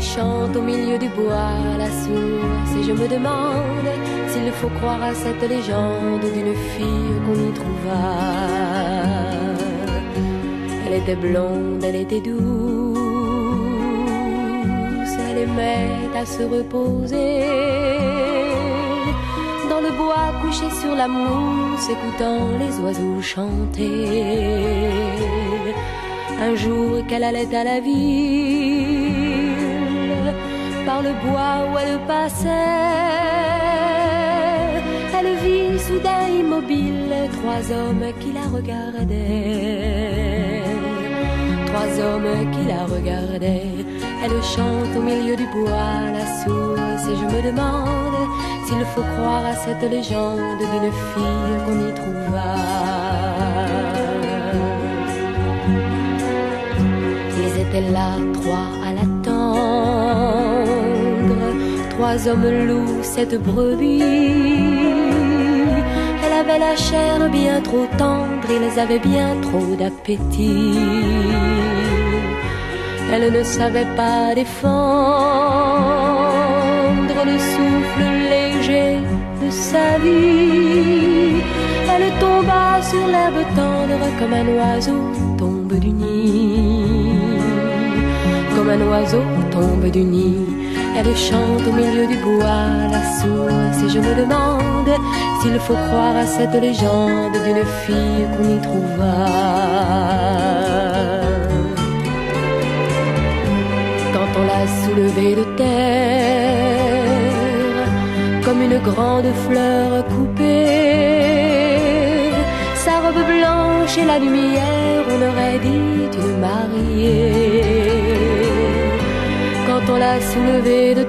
chante au milieu du bois la source et je me demande s'il faut croire à cette légende d'une fille qu'on y trouva. Elle était blonde, elle était douce, elle aimait à se reposer dans le bois couché sur la mousse, écoutant les oiseaux chanter. Un jour qu'elle allait à la ville, par le bois où elle passait, elle vit soudain immobile trois hommes qui la regardaient. Trois hommes qui la regardaient. Elle chante au milieu du bois la source et je me demande s'il faut croire à cette légende d'une fille qu'on y trouva. Ils étaient là, trois à l'attendre, trois hommes loups, cette brebis. Elle avait la chair bien trop tendre, ils avaient bien trop d'appétit. Elle ne savait pas défendre le souffle léger de sa vie. Elle tomba sur l'herbe tendre comme un oiseau tombe du nid. Comme un oiseau tombe du nid. Elle chante au milieu du bois la source et je me demande s'il faut croire à cette légende d'une fille qu'on y trouva. Quand on l'a soulevée de terre, comme une grande fleur coupée, sa robe blanche et la lumière, on aurait dit une mariée. Quand on l'a soulevée de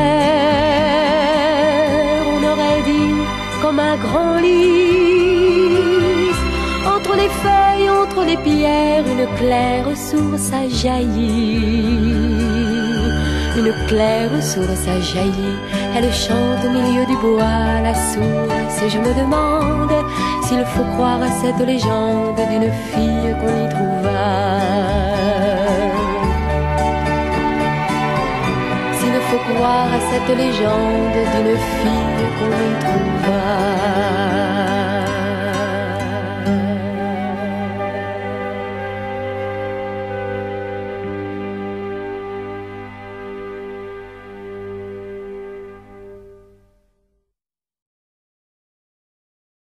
terre, on aurait dit comme un grand lys. Entre les feuilles, entre les pierres, une claire source a jailli. Une claire source a jailli. Elle chante au milieu du bois la source et je me demande s'il faut croire à cette légende d'une fille qu'on y trouva. S'il faut croire à cette légende d'une fille qu'on y trouva.